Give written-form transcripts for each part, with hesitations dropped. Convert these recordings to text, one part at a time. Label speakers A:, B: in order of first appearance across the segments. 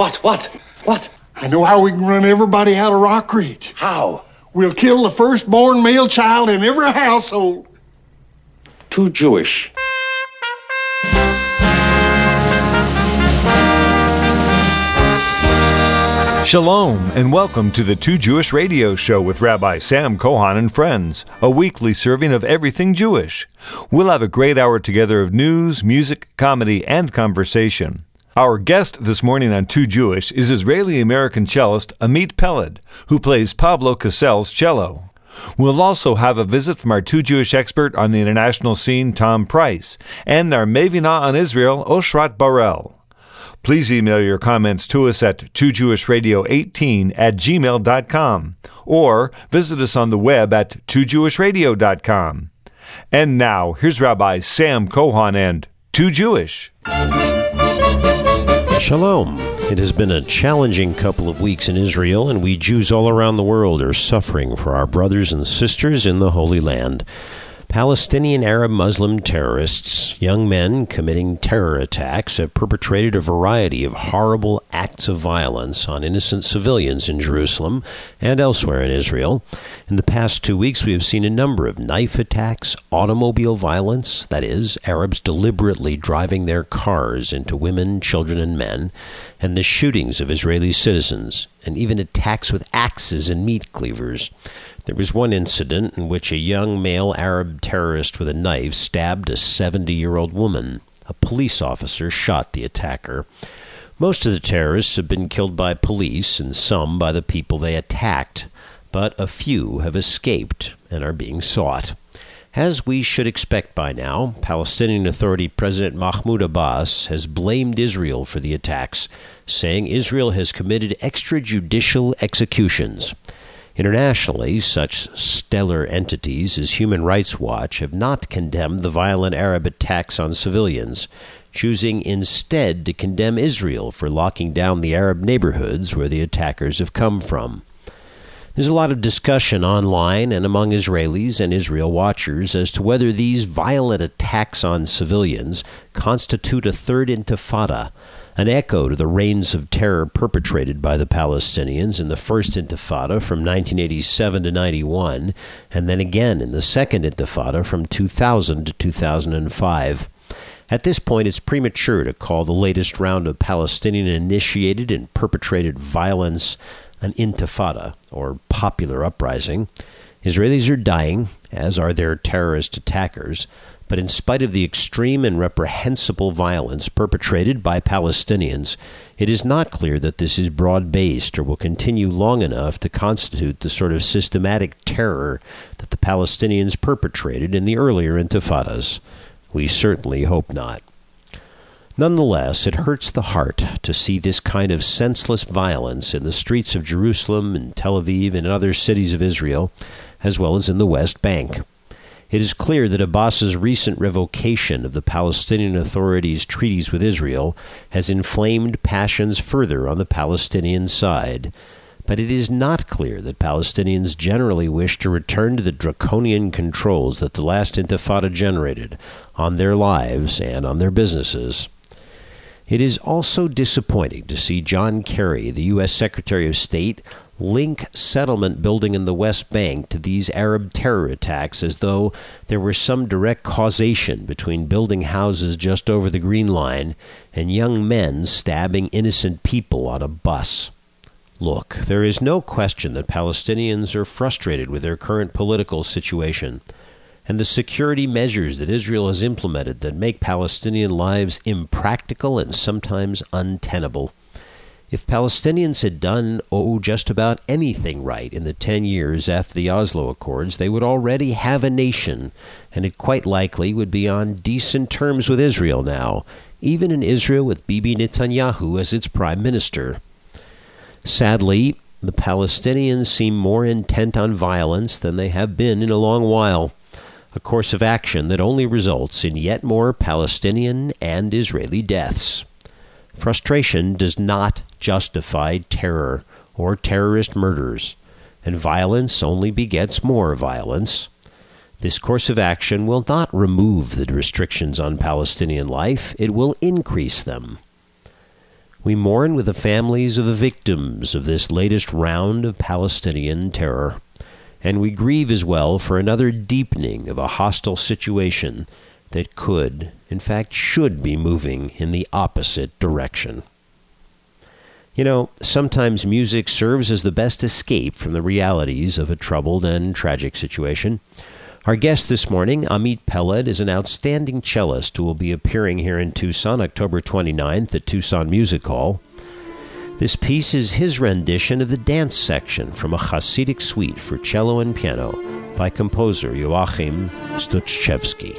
A: What?
B: I know how we can run everybody out of Rock Ridge.
A: How?
B: We'll kill the firstborn male child in every household.
A: Too Jewish.
C: Shalom, and welcome to the Too Jewish Radio Show with Rabbi Sam Kohan and friends, a weekly serving of everything Jewish. We'll have a great hour together of news, music, comedy, and conversation. Our guest this morning on Too Jewish is Israeli-American cellist Amit Peled, who plays Pablo Cassell's cello. We'll also have a visit from our Too Jewish expert on the international scene, Tom Price, and our Mevina on Israel, Oshrat Barel. Please email your comments to us at toojewishradio18@gmail.com or visit us on the web at toojewishradio.com. And now, here's Rabbi Sam Kohan and Too Jewish.
D: Shalom. It has been a challenging couple of weeks in Israel, and we Jews all around the world are suffering for our brothers and sisters in the Holy Land. Palestinian Arab Muslim terrorists, young men committing terror attacks, have perpetrated a variety of horrible acts of violence on innocent civilians in Jerusalem and elsewhere in Israel. In the past 2 weeks, we have seen a number of knife attacks, automobile violence, that is, Arabs deliberately driving their cars into women, children, and men, and the shootings of Israeli citizens, and even attacks with axes and meat cleavers. There was one incident in which a young male Arab terrorist with a knife stabbed a 70-year-old woman. A police officer shot the attacker. Most of the terrorists have been killed by police and some by the people they attacked, but a few have escaped and are being sought. As we should expect by now, Palestinian Authority President Mahmoud Abbas has blamed Israel for the attacks, saying Israel has committed extrajudicial executions. Internationally, such stellar entities as Human Rights Watch have not condemned the violent Arab attacks on civilians, choosing instead to condemn Israel for locking down the Arab neighborhoods where the attackers have come from. There's a lot of discussion online and among Israelis and Israel watchers as to whether these violent attacks on civilians constitute a third intifada, an echo to the reigns of terror perpetrated by the Palestinians in the First Intifada from 1987 to 91, and then again in the Second Intifada from 2000 to 2005. At this point, it's premature to call the latest round of Palestinian-initiated and perpetrated violence an intifada, or popular uprising. Israelis are dying, as are their terrorist attackers, but in spite of the extreme and reprehensible violence perpetrated by Palestinians, it is not clear that this is broad-based or will continue long enough to constitute the sort of systematic terror that the Palestinians perpetrated in the earlier intifadas. We certainly hope not. Nonetheless, it hurts the heart to see this kind of senseless violence in the streets of Jerusalem and Tel Aviv and other cities of Israel, as well as in the West Bank. It is clear that Abbas's recent revocation of the Palestinian Authority's treaties with Israel has inflamed passions further on the Palestinian side. But it is not clear that Palestinians generally wish to return to the draconian controls that the last intifada generated on their lives and on their businesses. It is also disappointing to see John Kerry, the U.S. Secretary of State, link settlement building in the West Bank to these Arab terror attacks as though there were some direct causation between building houses just over the Green Line and young men stabbing innocent people on a bus. Look, there is no question that Palestinians are frustrated with their current political situation and the security measures that Israel has implemented that make Palestinian lives impractical and sometimes untenable. If Palestinians had done just about anything right in the 10 years after the Oslo Accords, they would already have a nation, and it quite likely would be on decent terms with Israel now, even in Israel with Bibi Netanyahu as its prime minister. Sadly, the Palestinians seem more intent on violence than they have been in a long while, a course of action that only results in yet more Palestinian and Israeli deaths. Frustration does not justify terror or terrorist murders, and violence only begets more violence. This course of action will not remove the restrictions on Palestinian life, it will increase them. We mourn with the families of the victims of this latest round of Palestinian terror. And we grieve as well for another deepening of a hostile situation that could, in fact, should be moving in the opposite direction. You know, sometimes music serves as the best escape from the realities of a troubled and tragic situation. Our guest this morning, Amit Peled, is an outstanding cellist who will be appearing here in Tucson October 29th at Tucson Music Hall. This piece is his rendition of the dance section from a Hasidic suite for cello and piano by composer Joachim Stuczewski.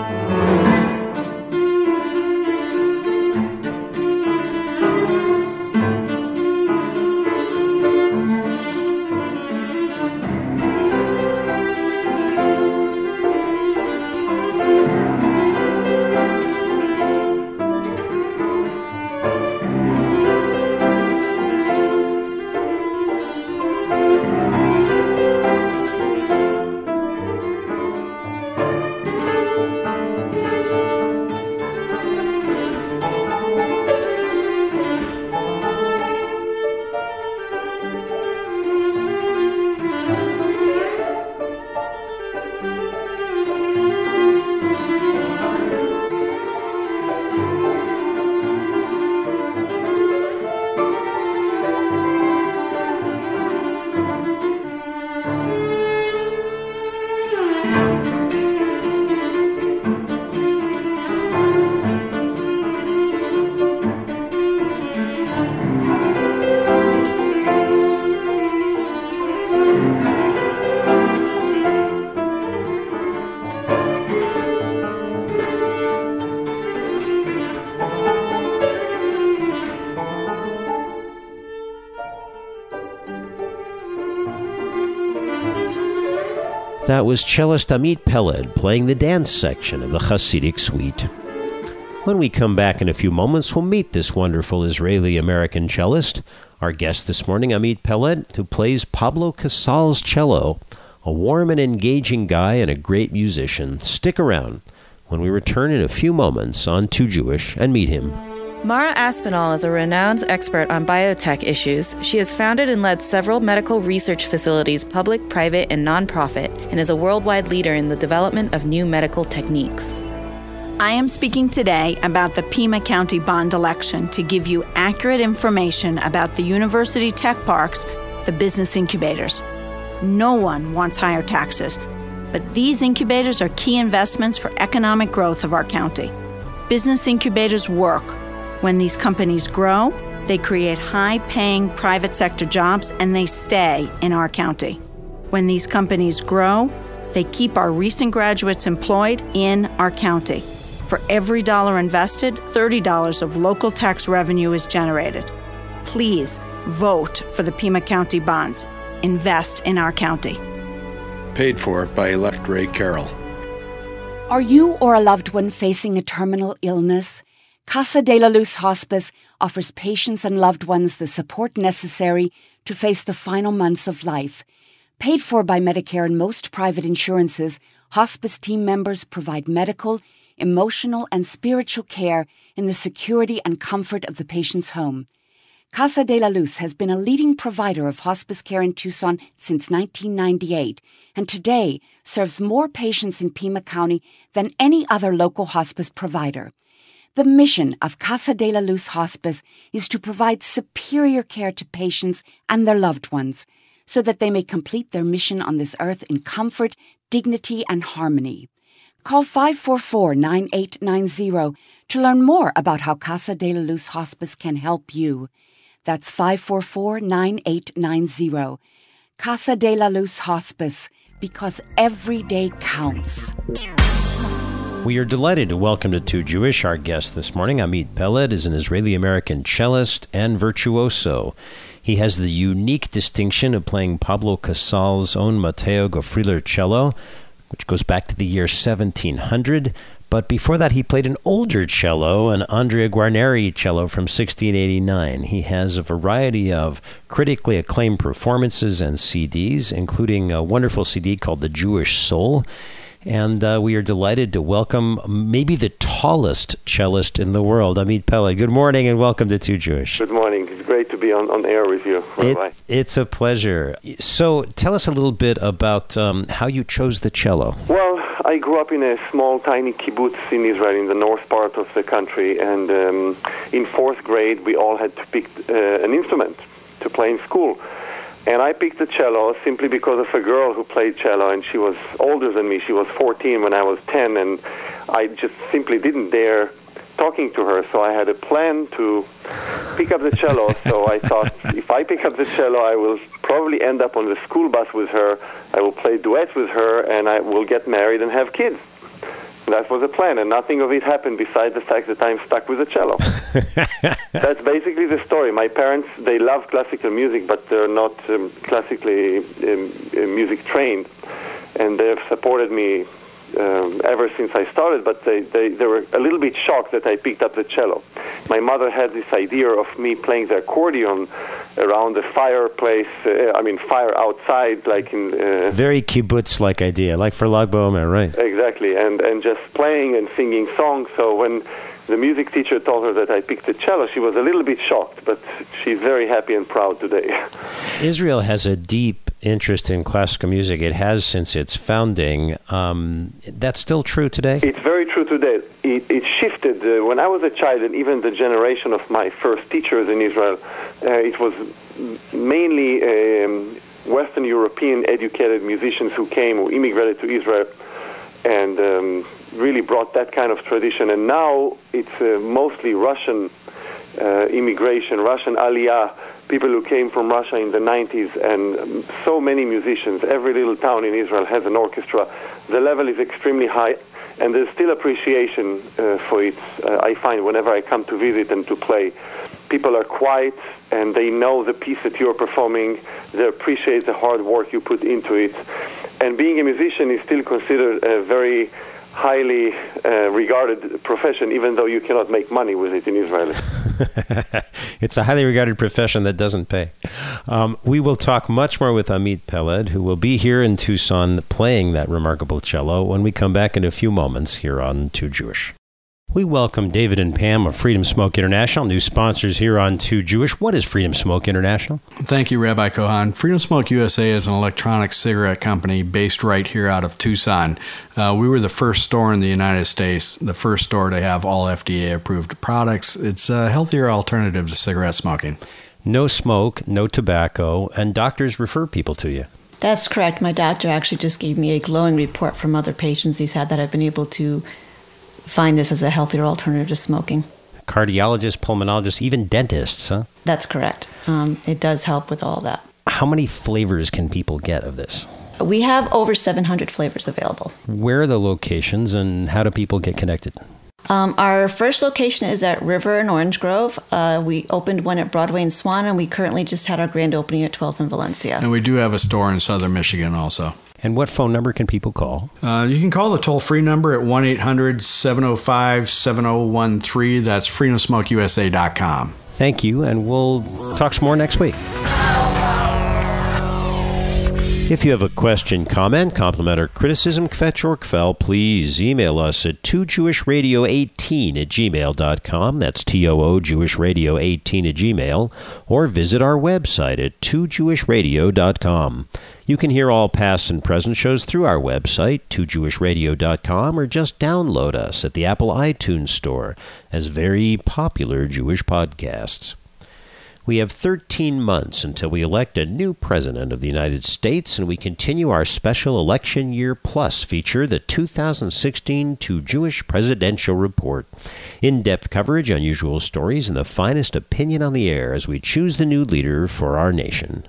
D: That was cellist Amit Peled playing the dance section of the Hasidic suite. When we come back in a few moments, we'll meet this wonderful Israeli-American cellist. Our guest this morning, Amit Peled, who plays Pablo Casal's cello, a warm and engaging guy and a great musician. Stick around when we return in a few moments on Too Jewish and meet him.
E: Mara Aspinall is a renowned expert on biotech issues. She has founded and led several medical research facilities, public, private, and nonprofit, and is a worldwide leader in the development of new medical techniques.
F: I am speaking today about the Pima County bond election to give you accurate information about the university tech parks, the business incubators. No one wants higher taxes, but these incubators are key investments for economic growth of our county. Business incubators work. When these companies grow, they create high-paying private sector jobs and they stay in our county. When these companies grow, they keep our recent graduates employed in our county. For every dollar invested, $30 of local tax revenue is generated. Please vote for the Pima County bonds. Invest in our county.
G: Paid for by Elect Ray Carroll.
H: Are you or a loved one facing a terminal illness? Casa de la Luz Hospice offers patients and loved ones the support necessary to face the final months of life. Paid for by Medicare and most private insurances, hospice team members provide medical, emotional, and spiritual care in the security and comfort of the patient's home. Casa de la Luz has been a leading provider of hospice care in Tucson since 1998 and today serves more patients in Pima County than any other local hospice provider. The mission of Casa de la Luz Hospice is to provide superior care to patients and their loved ones so that they may complete their mission on this earth in comfort, dignity, and harmony. Call 544-9890 to learn more about how Casa de la Luz Hospice can help you. That's 544-9890. Casa de la Luz Hospice, because every day counts.
D: We are delighted to welcome to Too Jewish our guest this morning. Amit Peled is an Israeli-American cellist and virtuoso. He has the unique distinction of playing Pablo Casal's own Matteo Gofriller cello, which goes back to the year 1700. But before that, he played an older cello, an Andrea Guarneri cello from 1689. He has a variety of critically acclaimed performances and CDs, including a wonderful CD called The Jewish Soul. And we are delighted to welcome maybe the tallest cellist in the world, Amit Peled. Good morning and welcome to Too Jewish.
I: Good morning. It's great to be on air with you, Rabbi.
D: It's a pleasure. So tell us a little bit about how you chose the cello.
I: Well, I grew up in a small, tiny kibbutz in Israel, in the north part of the country, and in fourth grade we all had to pick an instrument to play in school. And I picked the cello simply because of a girl who played cello, and she was older than me. She was 14 when I was 10, and I just simply didn't dare talking to her. So I had a plan to pick up the cello. So I thought, if I pick up the cello, I will probably end up on the school bus with her. I will play duets with her, and I will get married and have kids. That was the plan, and nothing of it happened besides the fact that I'm stuck with a cello. That's basically the story. My parents, they love classical music, but they're not classically music trained, and they've supported me ever since I started, but they were a little bit shocked that I picked up the cello. My mother had this idea of me playing the accordion around the fireplace, fire outside, like in...
D: Very kibbutz-like idea, like for Lag BaOmer, right?
I: Exactly, and just playing and singing songs. So when the music teacher told her that I picked the cello, she was a little bit shocked, but she's very happy and proud today.
D: Israel has a deep interest in classical music. It has since its founding. That's still true today?
I: It's very true today. It shifted. When I was a child, and even the generation of my first teachers in Israel, it was mainly Western European educated musicians who immigrated to Israel, and really brought that kind of tradition. And now it's mostly Russian immigration, Russian aliyah, people who came from Russia in the 90s, and so many musicians. Every little town in Israel has an orchestra. The level is extremely high, and there's still appreciation for it. I find whenever I come to visit and to play, people are quiet, and they know the piece that you're performing. They appreciate the hard work you put into it. And being a musician is still considered a very highly regarded profession, even though you cannot make money with it in Israel.
D: It's a highly regarded profession that doesn't pay. We will talk much more with Amit Peled, who will be here in Tucson playing that remarkable cello when we come back in a few moments here on Too Jewish. We welcome David and Pam of Freedom Smoke International, new sponsors here on Too Jewish. What is Freedom Smoke International?
G: Thank you, Rabbi Kohan. Freedom Smoke USA is an electronic cigarette company based right here out of Tucson. We were the first store in the United States, the first store to have all FDA-approved products. It's a healthier alternative to cigarette smoking.
D: No smoke, no tobacco, and doctors refer people to you.
J: That's correct. My doctor actually just gave me a glowing report from other patients he's had that I've been able to find this as a healthier alternative to smoking.
D: Cardiologists, pulmonologists, even dentists, huh?
J: That's correct. It does help with all that.
D: How many flavors can people get of this?
J: We have over 700 flavors available.
D: Where are the locations and how do people get connected?
J: Our first location is at River in Orange Grove. We opened one at Broadway in Swan, and we currently just had our grand opening at 12th in Valencia.
G: And we do have a store in southern Michigan also.
D: And what phone number can people call?
G: You can call the toll-free number at 1-800-705-7013. That's freedomsmokeusa.com.
D: Thank you, and we'll talk some more next week. If you have a question, comment, compliment, or criticism, kvetch or kvel, please email us at 2jewishradio18@gmail.com. That's TOO-jewishradio18@gmail. Or visit our website at 2jewishradio.com. You can hear all past and present shows through our website, 2jewishradio.com, or just download us at the Apple iTunes Store as very popular Jewish podcasts. We have 13 months until we elect a new president of the United States, and we continue our special Election Year Plus feature, the 2016 Too Jewish Presidential Report. In-depth coverage, unusual stories, and the finest opinion on the air as we choose the new leader for our nation.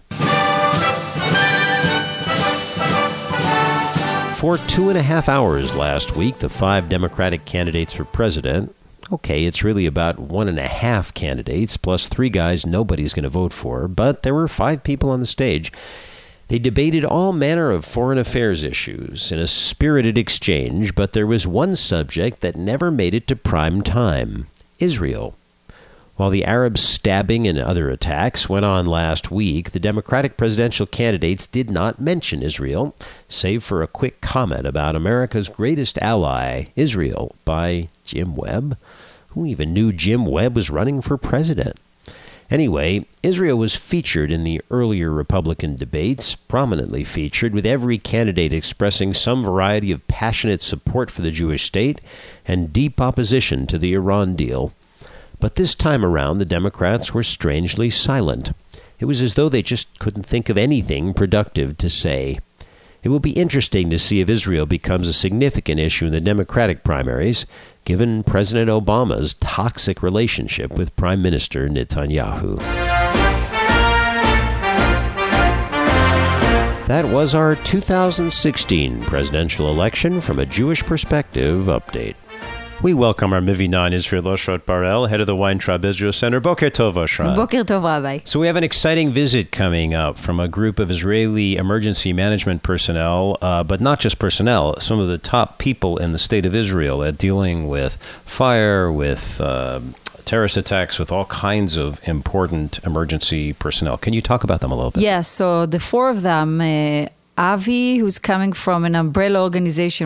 D: For 2.5 hours last week, the 5 Democratic candidates for president, okay, it's really about 1.5 candidates, plus 3 guys nobody's going to vote for, but there were 5 people on the stage. They debated all manner of foreign affairs issues in a spirited exchange, but there was one subject that never made it to prime time: Israel. While the Arab stabbing and other attacks went on last week, the Democratic presidential candidates did not mention Israel, save for a quick comment about America's greatest ally, Israel, by Jim Webb. Who even knew Jim Webb was running for president? Anyway, Israel was featured in the earlier Republican debates, prominently featured, with every candidate expressing some variety of passionate support for the Jewish state and deep opposition to the Iran deal. But this time around, the Democrats were strangely silent. It was as though they just couldn't think of anything productive to say. It will be interesting to see if Israel becomes a significant issue in the Democratic primaries, given President Obama's toxic relationship with Prime Minister Netanyahu. That was our 2016 presidential election from a Jewish perspective update. We welcome our Mivina in Israel, Oshrat Barel, head of the Weintraub Israel Center. Boker Tov, Oshrat.
K: Boker Tov, Rabbi.
D: So we have an exciting visit coming up from a group of Israeli emergency management personnel, but not just personnel, some of the top people in the state of Israel at dealing with fire, with terrorist attacks, with all kinds of important emergency personnel. Can you talk about them a little bit?
K: Yes, so the four of them, Avi, who's coming from an umbrella organization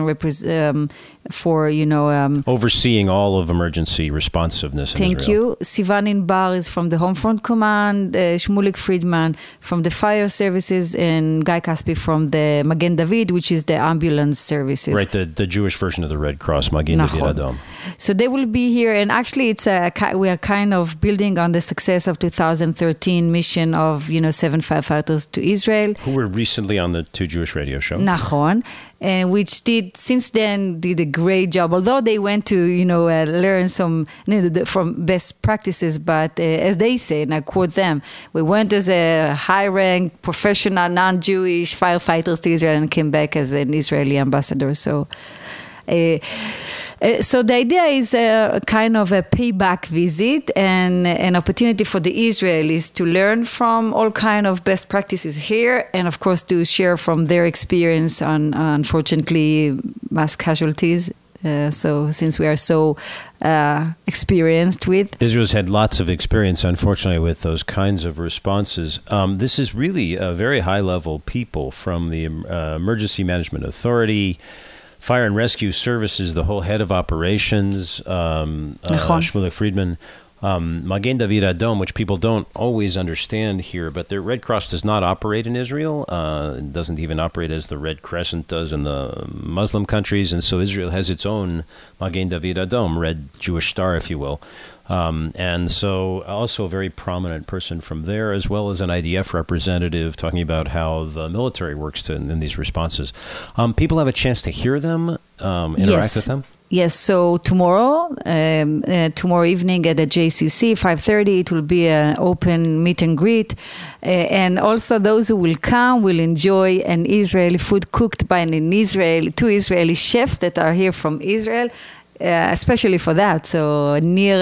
D: overseeing all of emergency responsiveness in
K: Thank
D: Israel.
K: you. Sivan Inbar is from the Homefront Command, Shmulik Friedman from the Fire Services, and Guy Caspi from the Magen David, which is the ambulance services.
D: Right, the Jewish version of the Red Cross, Magen David Adom.
K: So they will be here, and actually we are kind of building on the success of 2013 mission of 7 firefighters to Israel.
D: Who were recently on the Two Jewish Radio Show.
K: Nachon. Which did a great job. Although they went to learn some from best practices, but as they say, and I quote them, we went as a high-ranked professional non-Jewish firefighters to Israel and came back as an Israeli ambassador. So the idea is kind of a payback visit and an opportunity for the Israelis to learn from all kind of best practices here, and of course to share from their experience on, unfortunately, mass casualties. So since we are so experienced with.
D: Israel's had lots of experience, unfortunately, with those kinds of responses. This is really a very high-level people from the Emergency Management Authority, Fire and Rescue Services, the whole head of operations, Shmulik Friedman, Magen David Adom, which people don't always understand here, but the Red Cross does not operate in Israel. It doesn't even operate as the Red Crescent does in the Muslim countries, and so Israel has its own Magen David Adom, Red Jewish Star, if you will. And so also a very prominent person from there, as well as an IDF representative talking about how the military works in these responses. People have a chance to hear them, interact with them?
K: Yes, so tomorrow evening at the JCC, 5:30, it will be an open meet and greet. And also those who will come will enjoy an Israeli food cooked by two Israeli chefs that are here from Israel. Especially for that. So Nir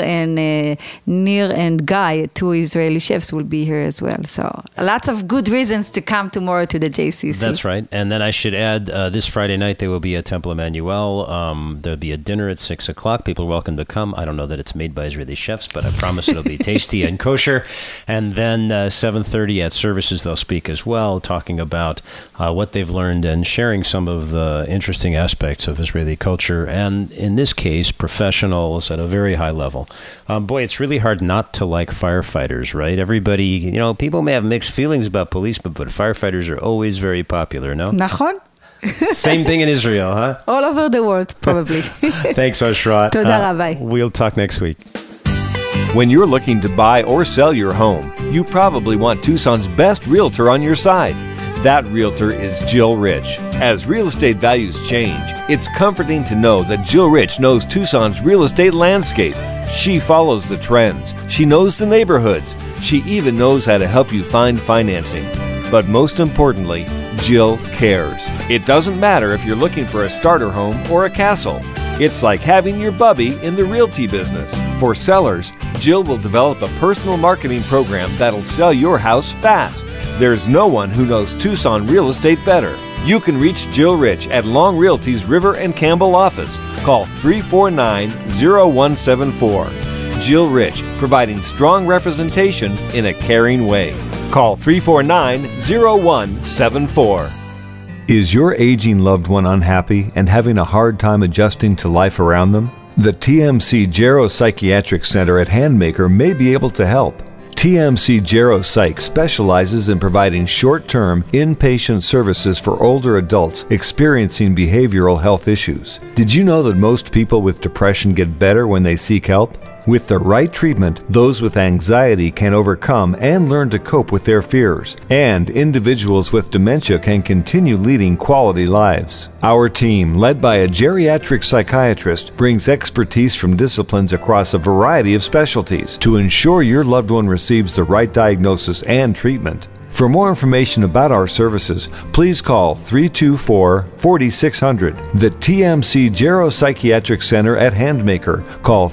K: and Guy, two Israeli chefs, will be here as well. So lots of good reasons to come tomorrow to the JCC.
D: That's right. And then I should add, this Friday night they will be at Temple Emmanuel. There'll be a dinner at 6 o'clock. People are welcome to come. I don't know that it's made by Israeli chefs, but I promise it'll be tasty and kosher. And then 7:30 at services they'll speak as well, talking about what they've learned and sharing some of the interesting aspects of Israeli culture. And in this case, professionals at a very high level. Boy, it's really hard not to like firefighters, right? Everybody, people may have mixed feelings about policemen, but firefighters are always very popular, no?
K: Nachon?
D: Same thing in Israel, huh?
K: All over the world, probably.
D: Thanks, Oshrat.
K: Toda Rabbi.
D: We'll talk next week.
C: When you're looking to buy or sell your home, you probably want Tucson's best realtor on your side. That realtor is Jill Rich. As real estate values change, it's comforting to know that Jill Rich knows Tucson's real estate landscape. She follows the trends. She knows the neighborhoods. She even knows how to help you find financing. But most importantly, Jill cares. It doesn't matter if you're looking for a starter home or a castle. It's like having your bubby in the realty business. For sellers, Jill will develop a personal marketing program that'll sell your house fast. There's no one who knows Tucson real estate better. You can reach Jill Rich at Long Realty's River and Campbell office. Call 349-0174. Jill Rich, providing strong representation in a caring way. Call 349-0174. Is your aging loved one unhappy and having a hard time adjusting to life around them? The TMC Gero Psychiatric Center at Handmaker may be able to help. TMC Gero Psych specializes in providing short-term, inpatient services for older adults experiencing behavioral health issues. Did you know that most people with depression get better when they seek help? With the right treatment, those with anxiety can overcome and learn to cope with their fears, and individuals with dementia can continue leading quality lives. Our team, led by a geriatric psychiatrist, brings expertise from disciplines across a variety of specialties to ensure your loved one receives the right diagnosis and treatment. For more information about our services, please call 324-4600. The TMC Gero Psychiatric Center at Handmaker. Call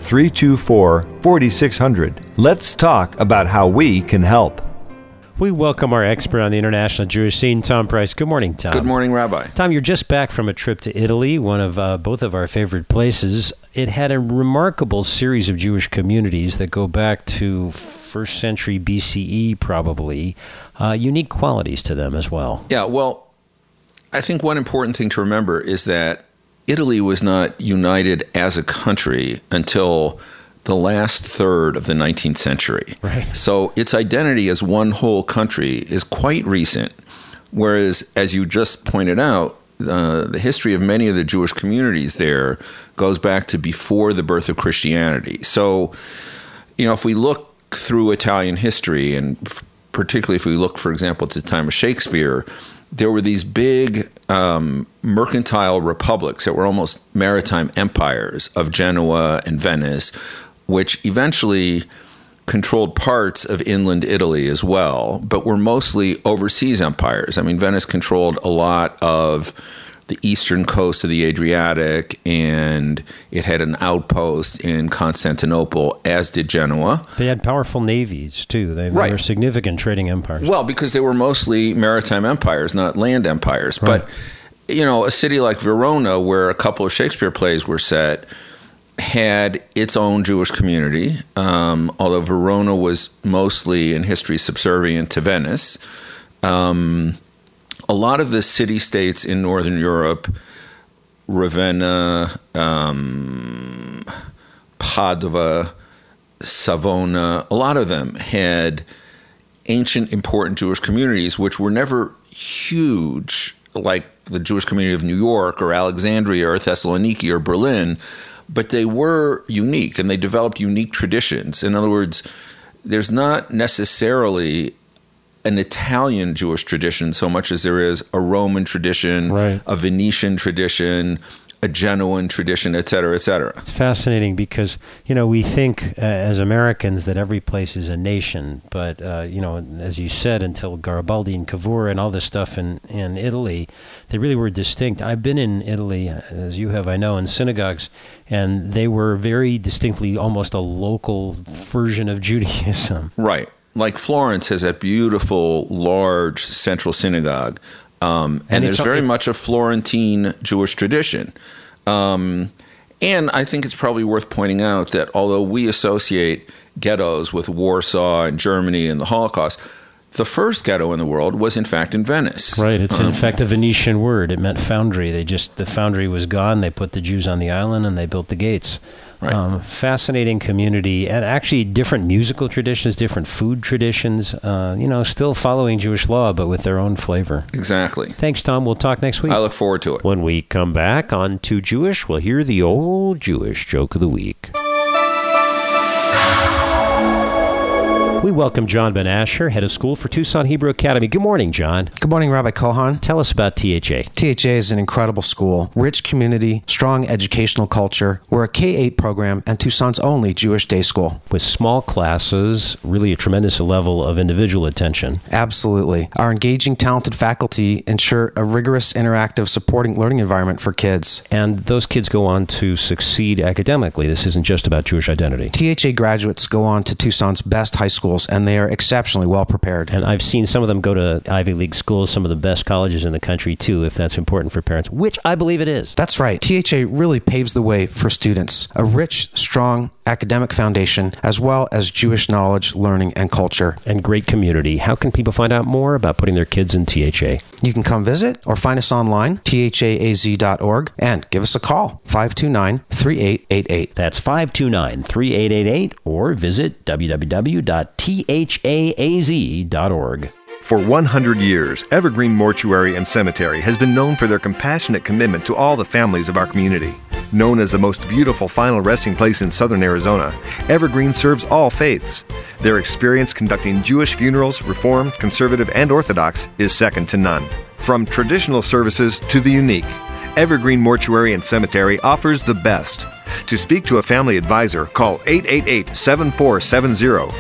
C: 324-4600. Let's talk about how we can help.
D: We welcome our expert on the international Jewish scene, Tom Price. Good morning, Tom.
L: Good morning, Rabbi.
D: Tom, you're just back from a trip to Italy, one of both of our favorite places. It had a remarkable series of Jewish communities that go back to 1st century BCE, probably. Unique qualities to them as well.
L: Yeah, well, I think one important thing to remember is that Italy was not united as a country until the last third of the 19th century.
D: Right.
L: So its identity as one whole country is quite recent, whereas, as you just pointed out, the history of many of the Jewish communities there goes back to before the birth of Christianity. So, if we look through Italian history, and particularly if we look, for example, at the time of Shakespeare, there were these big mercantile republics that were almost maritime empires of Genoa and Venice, which eventually controlled parts of inland Italy as well, but were mostly overseas empires. I mean, Venice controlled a lot of the eastern coast of the Adriatic, and it had an outpost in Constantinople, as did Genoa.
D: They had powerful navies, too. They were significant trading empires.
L: Well, because they were mostly maritime empires, not land empires.
D: Right.
L: But, a city like Verona, where a couple of Shakespeare plays were set, had its own Jewish community, although Verona was mostly in history subservient to Venice. A lot of the city-states in Northern Europe, Ravenna, Padua, Savona, a lot of them had ancient, important Jewish communities, which were never huge, like the Jewish community of New York or Alexandria or Thessaloniki or Berlin, but they were unique, and they developed unique traditions. In other words, there's not necessarily an Italian Jewish tradition so much as there is a Roman tradition, a Venetian tradition, a Genoan tradition, et cetera, et cetera.
D: It's fascinating because, we think as Americans that every place is a nation. But, as you said, until Garibaldi and Cavour and all this stuff in Italy, they really were distinct. I've been in Italy, as you have, I know, in synagogues, and they were very distinctly almost a local version of Judaism.
L: Right. Like Florence has that beautiful, large central synagogue. And there's very much a Florentine Jewish tradition. And I think it's probably worth pointing out that although we associate ghettos with Warsaw and Germany and the Holocaust, the first ghetto in the world was in fact in Venice.
D: Right. It's in fact a Venetian word. It meant foundry. The foundry was gone. They put the Jews on the island and they built the gates. Right. Fascinating community, and actually different musical traditions, different food traditions, still following Jewish law, but with their own flavor.
L: Exactly.
D: Thanks, Tom. We'll talk next week.
L: I look forward to it.
D: When we come back on Too Jewish, we'll hear the old Jewish joke of the week. We welcome John Ben Asher, head of school for Tucson Hebrew Academy. Good morning, John.
M: Good morning, Rabbi Kohan.
D: Tell us about THA.
M: THA is an incredible school, rich community, strong educational culture. We're a K-8 program and Tucson's only Jewish day school.
D: With small classes, really a tremendous level of individual attention.
M: Absolutely. Our engaging, talented faculty ensure a rigorous, interactive, supporting learning environment for kids.
D: And those kids go on to succeed academically. This isn't just about Jewish identity.
M: THA graduates go on to Tucson's best high schools, and they are exceptionally well prepared.
D: And I've seen some of them go to Ivy League schools, some of the best colleges in the country, too, if that's important for parents, which I believe it is.
M: That's right. THA really paves the way for students. A rich, strong, academic foundation, as well as Jewish knowledge, learning, and culture.
D: And great community. How can people find out more about putting their kids in THA?
M: You can come visit or find us online, thaaz.org, and give us a call, 529-3888.
D: That's 529-3888, or visit www.thaaz.org.
N: For 100 years, Evergreen Mortuary and Cemetery has been known for their compassionate commitment to all the families of our community. Known as the most beautiful final resting place in southern Arizona, Evergreen serves all faiths. Their experience conducting Jewish funerals, Reformed, Conservative, and Orthodox is second to none. From traditional services to the unique, Evergreen Mortuary and Cemetery offers the best. To speak to a family advisor, call 888-7470,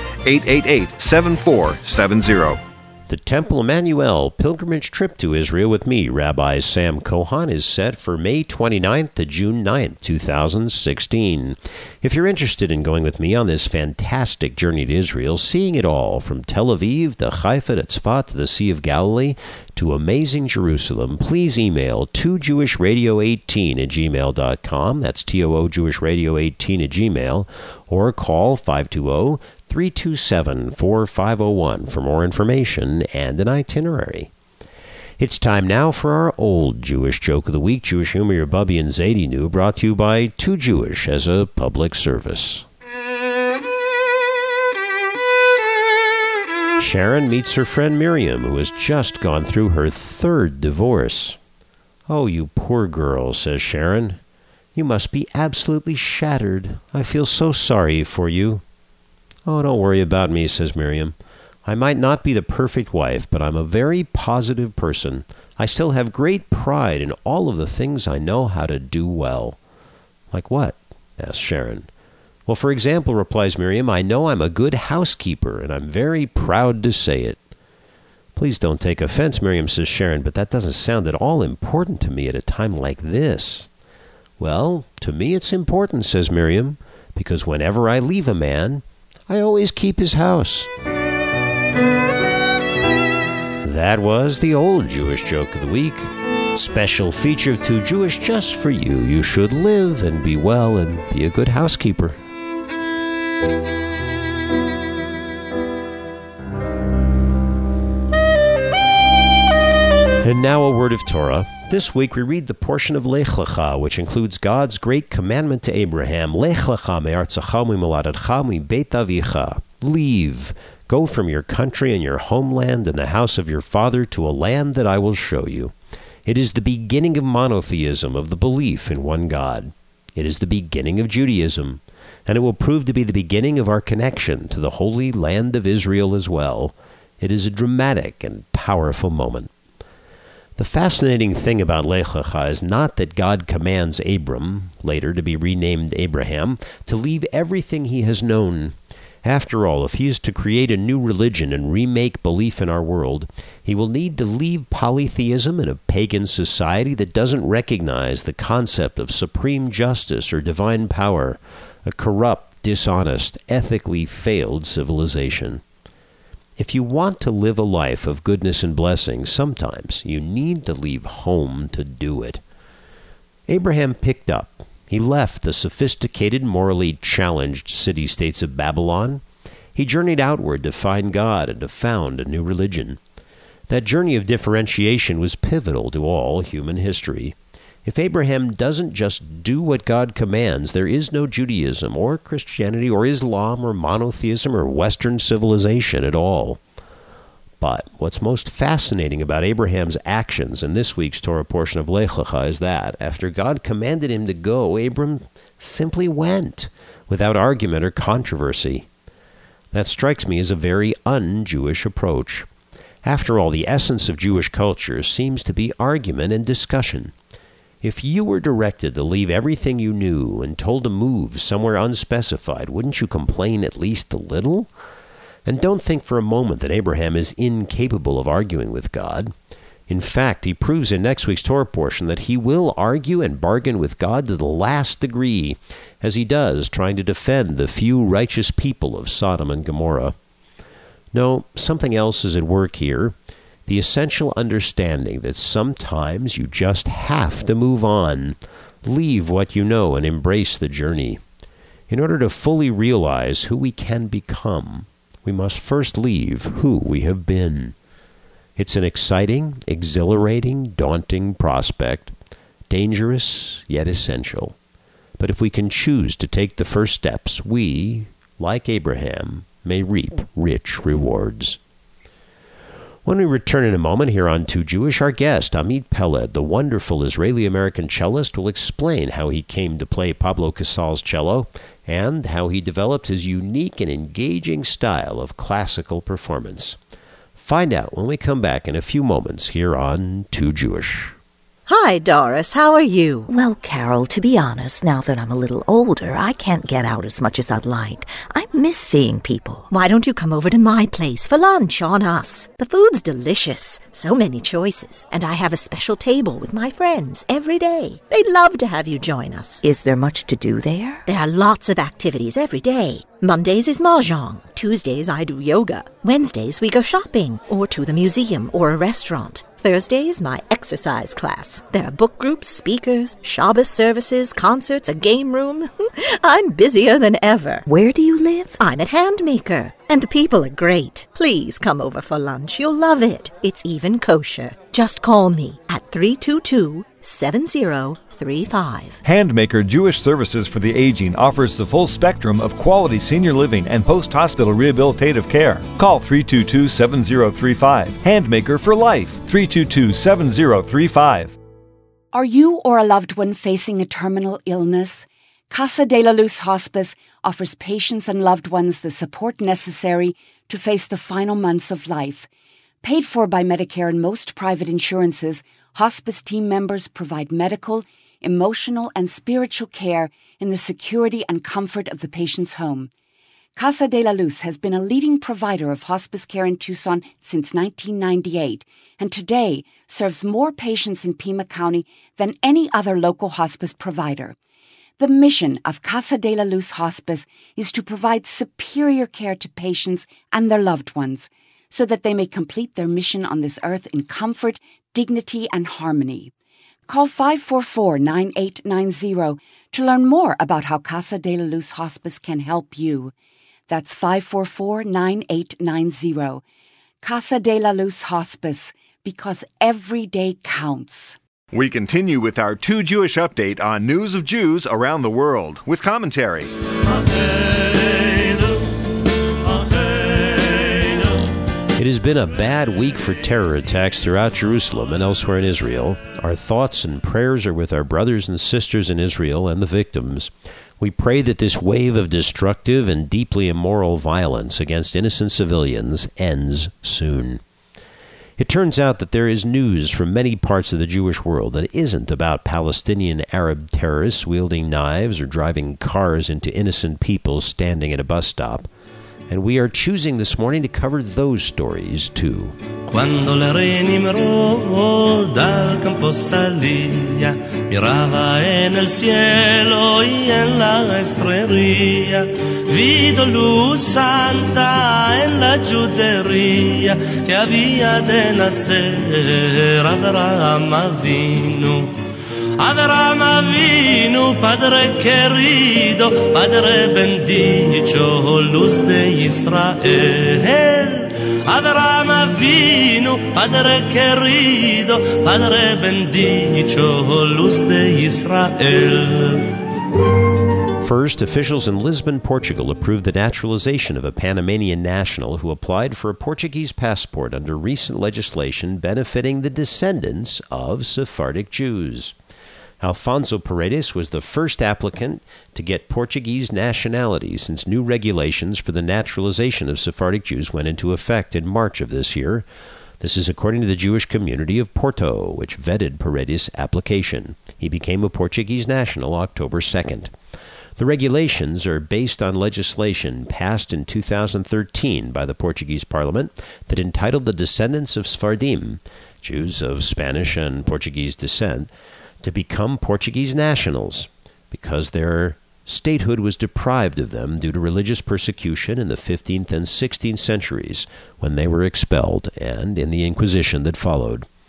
N: 888-7470.
D: The Temple Emmanuel pilgrimage trip to Israel with me, Rabbi Sam Kohan, is set for May 29th to June 9th, 2016. If you're interested in going with me on this fantastic journey to Israel, seeing it all from Tel Aviv to Haifa to Tzfat to the Sea of Galilee to amazing Jerusalem, please email toojewishradio18@gmail.com. That's toojewishradio18@gmail, or call 520-327-4501 for more information and an itinerary. It's time now for our old Jewish joke of the week, Jewish humor your Bubby and Zadie knew, brought to you by Too Jewish as a public service. Sharon meets her friend Miriam, who has just gone through her third divorce. "Oh, you poor girl," says Sharon. "You must be absolutely shattered. I feel so sorry for you." "Oh, don't worry about me," says Miriam. "I might not be the perfect wife, but I'm a very positive person. I still have great pride in all of the things I know how to do well." "Like what?" asks Sharon. "Well, for example," replies Miriam, "I know I'm a good housekeeper, and I'm very proud to say it." "Please don't take offense," Miriam says Sharon, "but that doesn't sound at all important to me at a time like this." "Well, to me it's important," says Miriam, "because whenever I leave a man, I always keep his house." That was the old Jewish joke of the week. Special feature of Too Jewish just for you. You should live and be well and be a good housekeeper. And now a word of Torah. This week we read the portion of Lech Lecha, which includes God's great commandment to Abraham, Lech Lecha me'artzecha u'moladecha u'beit avicha. Leave, go from your country and your homeland and the house of your father to a land that I will show you. It is the beginning of monotheism, of the belief in one God. It is the beginning of Judaism, and it will prove to be the beginning of our connection to the holy land of Israel as well. It is a dramatic and powerful moment. The fascinating thing about Lech Lecha is not that God commands Abram, later to be renamed Abraham, to leave everything he has known. After all, if he is to create a new religion and remake belief in our world, he will need to leave polytheism in a pagan society that doesn't recognize the concept of supreme justice or divine power, a corrupt, dishonest, ethically failed civilization. If you want to live a life of goodness and blessing, sometimes you need to leave home to do it. Abraham picked up. He left the sophisticated, morally challenged city-states of Babylon. He journeyed outward to find God and to found a new religion. That journey of differentiation was pivotal to all human history. If Abraham doesn't just do what God commands, there is no Judaism or Christianity or Islam or monotheism or Western civilization at all. But what's most fascinating about Abraham's actions in this week's Torah portion of Lech Lecha is that, after God commanded him to go, Abram simply went, without argument or controversy. That strikes me as a very un-Jewish approach. After all, the essence of Jewish culture seems to be argument and discussion. If you were directed to leave everything you knew and told to move somewhere unspecified, wouldn't you complain at least a little? And don't think for a moment that Abraham is incapable of arguing with God. In fact, he proves in next week's Torah portion that he will argue and bargain with God to the last degree, as he does trying to defend the few righteous people of Sodom and Gomorrah. No, something else is at work here. The essential understanding that sometimes you just have to move on, leave what you know and embrace the journey. In order to fully realize who we can become, we must first leave who we have been. It's an exciting, exhilarating, daunting prospect, dangerous yet essential. But if we can choose to take the first steps, we, like Abraham, may reap rich rewards. When we return in a moment here on Too Jewish, our guest, Amit Peled, the wonderful Israeli-American cellist, will explain how he came to play Pablo Casal's cello and how he developed his unique and engaging style of classical performance. Find out when we come back in a few moments here on Too Jewish.
O: Hi, Doris. How are you?
P: Well, Carol, to be honest, now that I'm a little older, I can't get out as much as I'd like. I miss seeing people.
O: Why don't you come over to my place for lunch on us? The food's delicious. So many choices. And I have a special table with my friends every day. They'd love to have you join us.
P: Is there much to do there?
O: There are lots of activities every day. Mondays is mahjong. Tuesdays I do yoga. Wednesdays we go shopping or to the museum or a restaurant. Thursday is my exercise class. There are book groups, speakers, Shabbos services, concerts, a game room. I'm busier than ever.
P: Where do you live?
O: I'm at Handmaker. And the people are great. Please come over for lunch. You'll love it. It's even kosher. Just call me at 322-7035.
C: Handmaker Jewish Services for the Aging offers the full spectrum of quality senior living and post-hospital rehabilitative care. Call 322-7035. Handmaker for life. 322-7035.
H: Are you or a loved one facing a terminal illness? Casa de la Luz Hospice offers patients and loved ones the support necessary to face the final months of life. Paid for by Medicare and most private insurances, hospice team members provide medical, emotional, and spiritual care in the security and comfort of the patient's home. Casa de la Luz has been a leading provider of hospice care in Tucson since 1998 and today serves more patients in Pima County than any other local hospice provider. The mission of Casa de la Luz Hospice is to provide superior care to patients and their loved ones so that they may complete their mission on this earth in comfort, dignity, and harmony. Call 544-9890 to learn more about how Casa de la Luz Hospice can help you. That's 544-9890. Casa de la Luz Hospice, because every day counts.
N: We continue with our Too Jewish update on news of Jews around the world with commentary.
D: It has been a bad week for terror attacks throughout Jerusalem and elsewhere in Israel. Our thoughts and prayers are with our brothers and sisters in Israel and the victims. We pray that this wave of destructive and deeply immoral violence against innocent civilians ends soon. It turns out that there is news from many parts of the Jewish world that isn't about Palestinian Arab terrorists wielding knives or driving cars into innocent people standing at a bus stop. And we are choosing this morning to cover those stories too.
Q: Quando le re nimrò dal campo salía, miraba en el cielo y en la estrella, vido luz santa en la judería, que había de nacer Abraham Avinu. Abraham Avinu, Padre querido, Padre bendito, luz de Israel. Abraham Avinu, Padre querido, Padre bendito, luz de Israel.
D: First, officials in Lisbon, Portugal approved the naturalization of a Panamanian national who applied for a Portuguese passport under recent legislation benefiting the descendants of Sephardic Jews. Alfonso Paredes was the first applicant to get Portuguese nationality since new regulations for the naturalization of Sephardic Jews went into effect in March of this year. This is according to the Jewish community of Porto, which vetted Paredes' application. He became a Portuguese national October 2nd. The regulations are based on legislation passed in 2013 by the Portuguese Parliament that entitled the descendants of Sephardim, Jews of Spanish and Portuguese descent, to become Portuguese nationals because their statehood was deprived of them due to religious persecution in the 15th and 16th centuries when they were expelled and in the Inquisition that followed.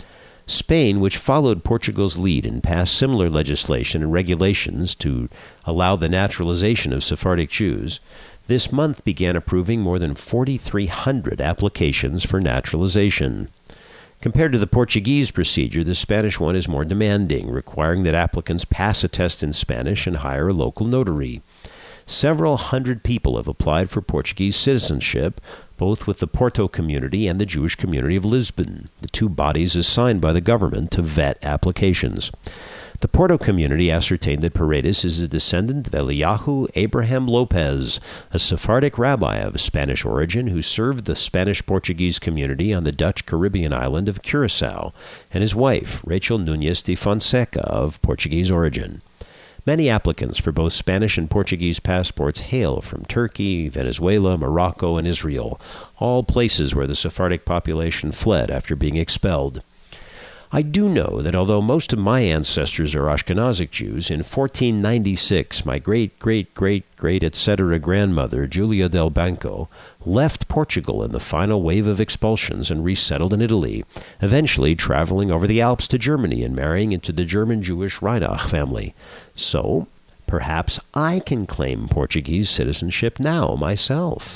D: Spain, which followed Portugal's lead and passed similar legislation and regulations to allow the naturalization of Sephardic Jews, this month began approving more than 4,300 applications for naturalization. Compared to the Portuguese procedure, the Spanish one is more demanding, requiring that applicants pass a test in Spanish and hire a local notary. Several hundred people have applied for Portuguese citizenship, both with the Porto community and the Jewish community of Lisbon, the two bodies assigned by the government to vet applications. The Porto community ascertained that Paredes is a descendant of Eliyahu Abraham Lopez, a Sephardic rabbi of Spanish origin who served the Spanish-Portuguese community on the Dutch Caribbean island of Curaçao, and his wife, Rachel Núñez de Fonseca, of Portuguese origin. Many applicants for both Spanish and Portuguese passports hail from Turkey, Venezuela, Morocco, and Israel, all places where the Sephardic population fled after being expelled. I do know that although most of my ancestors are Ashkenazic Jews, in 1496 my great-great-great-great etc. grandmother, Julia del Banco, left Portugal in the final wave of expulsions and resettled in Italy, eventually traveling over the Alps to Germany and marrying into the German Jewish Reinach family. So, perhaps I can claim Portuguese citizenship now myself.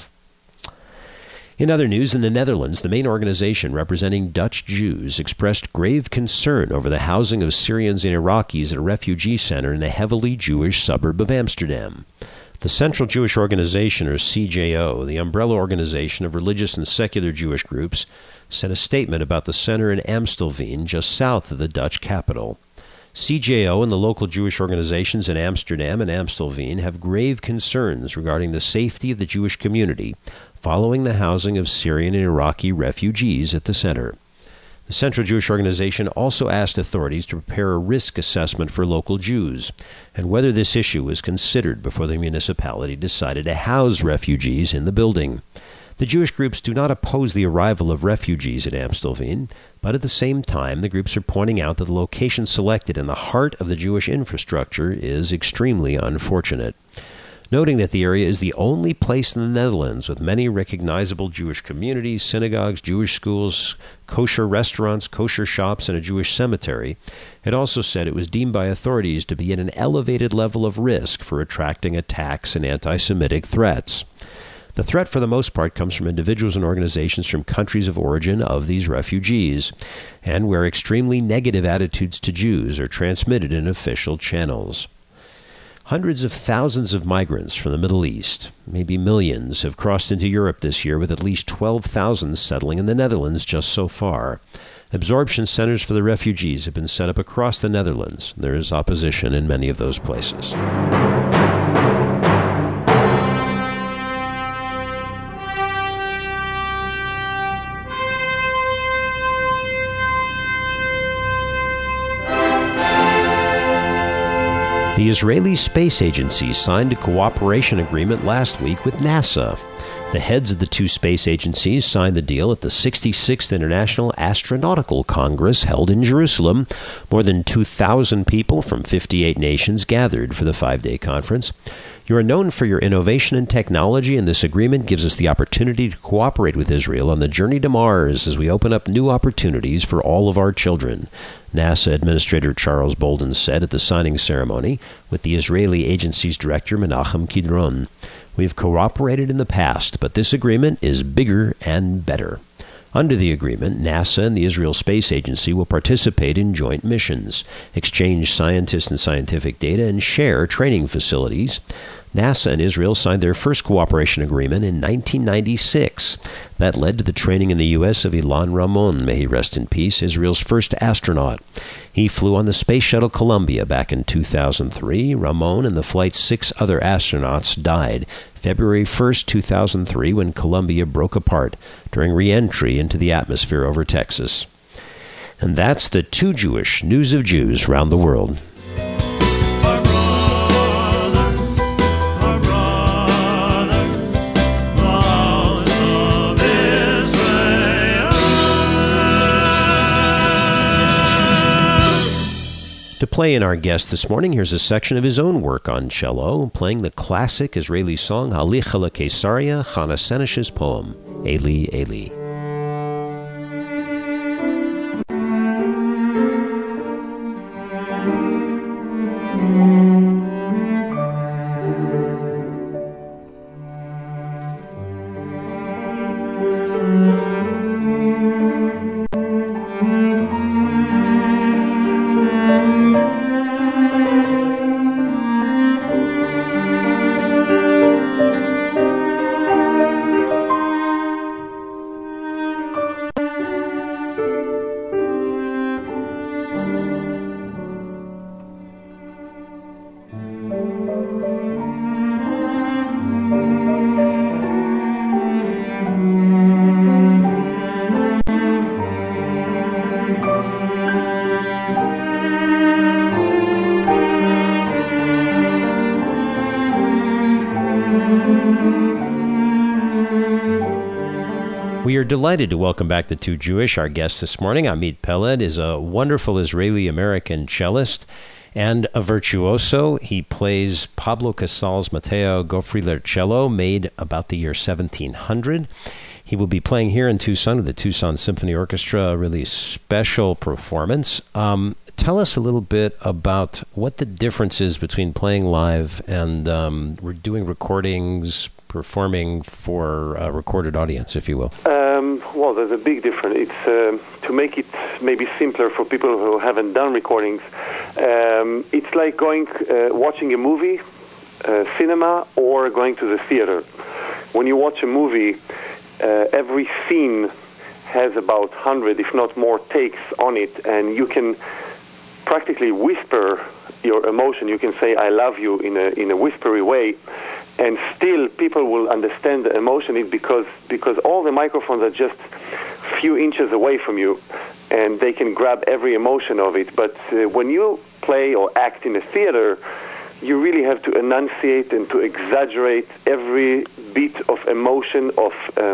D: In other news, in the Netherlands, the main organization representing Dutch Jews expressed grave concern over the housing of Syrians and Iraqis at a refugee center in a heavily Jewish suburb of Amsterdam. The Central Jewish Organization, or CJO, the umbrella organization of religious and secular Jewish groups, sent a statement about the center in Amstelveen, just south of the Dutch capital. CJO and the local Jewish organizations in Amsterdam and Amstelveen have grave concerns regarding the safety of the Jewish community following the housing of Syrian and Iraqi refugees at the center. The Central Jewish Organization also asked authorities to prepare a risk assessment for local Jews and whether this issue was considered before the municipality decided to house refugees in the building. The Jewish groups do not oppose the arrival of refugees at Amstelveen, but at the same time, the groups are pointing out that the location selected in the heart of the Jewish infrastructure is extremely unfortunate, noting that the area is the only place in the Netherlands with many recognizable Jewish communities, synagogues, Jewish schools, kosher restaurants, kosher shops, and a Jewish cemetery. It also said it was deemed by authorities to be at an elevated level of risk for attracting attacks and anti-Semitic threats. The threat, for the most part, comes from individuals and organizations from countries of origin of these refugees, and where extremely negative attitudes to Jews are transmitted in official channels. Hundreds of thousands of migrants from the Middle East, maybe millions, have crossed into Europe this year, with at least 12,000 settling in the Netherlands just so far. Absorption centers for the refugees have been set up across the Netherlands. There is opposition in many of those places. The Israeli Space Agency signed a cooperation agreement last week with NASA. The heads of the two space agencies signed the deal at the 66th International Astronautical Congress held in Jerusalem. More than 2,000 people from 58 nations gathered for the 5-day conference. You are known for your innovation and technology, and this agreement gives us the opportunity to cooperate with Israel on the journey to Mars as we open up new opportunities for all of our children, NASA Administrator Charles Bolden said at the signing ceremony with the Israeli agency's director Menachem Kidron. We have cooperated in the past, but this agreement is bigger and better. Under the agreement, NASA and the Israel Space Agency will participate in joint missions, exchange scientists and scientific data, and share training facilities. NASA and Israel signed their first cooperation agreement in 1996. That led to the training in the U.S. of Ilan Ramon, may he rest in peace, Israel's first astronaut. He flew on the Space Shuttle Columbia back in 2003. Ramon and the flight's 6 other astronauts died February 1st, 2003, when Columbia broke apart during re-entry into the atmosphere over Texas. And that's the Too Jewish News of Jews around the world. To play in our guest this morning, here's a section of his own work on cello, playing the classic Israeli song Halicha LeKeisaria, Chana Senesh's poem, Eli, Eli. We are delighted to welcome back the Too Jewish. Our guest this morning, Amit Peled, is a wonderful Israeli-American cellist and a virtuoso. He plays Pablo Casal's Mateo Goffreler cello, made about the year 1700. He will be playing here in Tucson with the Tucson Symphony Orchestra, a really special performance. Tell us a little bit about what the difference is between playing live and we're doing recordings, performing for a recorded audience, if you will.
I: Well, there's a big difference. It's to make it maybe simpler for people who haven't done recordings. It's like watching a movie, cinema, or going to the theater. When you watch a movie, every scene has about 100, if not more, takes on it, and you can practically whisper your emotion. You can say "I love you" in a whispery way, and still people will understand the emotion. Because all the microphones are just a few inches away from you, and they can grab every emotion of it. But when you play or act in a theater, you really have to enunciate and to exaggerate every bit of emotion, of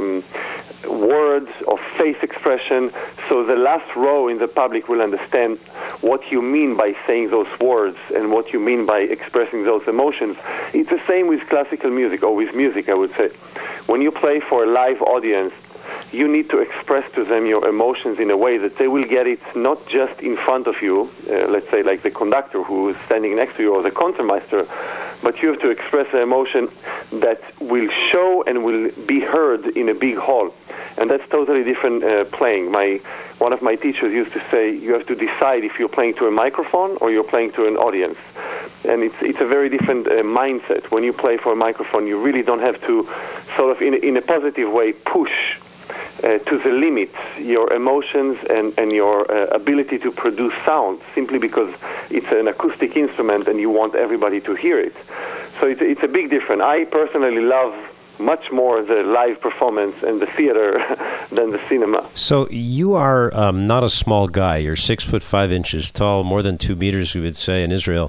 I: words, of face expression, so the last row in the public will understand what you mean by saying those words and what you mean by expressing those emotions. It's the same with classical music, or with music, I would say. When you play for a live audience, you need to express to them your emotions in a way that they will get it not just in front of you, let's say like the conductor who is standing next to you or the concertmaster, but you have to express the emotion that will show and will be heard in a big hall. And that's totally different playing. One of my teachers used to say, you have to decide if you're playing to a microphone or you're playing to an audience. And it's a very different mindset. When you play for a microphone, you really don't have to sort of, in a positive way, push to the limit your emotions and your ability to produce sound, simply because it's an acoustic instrument and you want everybody to hear it. So it's a big difference. I personally love much more the live performance and the theater than the cinema.
D: So you are not a small guy. You're 6'5" tall, more than 2 meters, we would say, in Israel.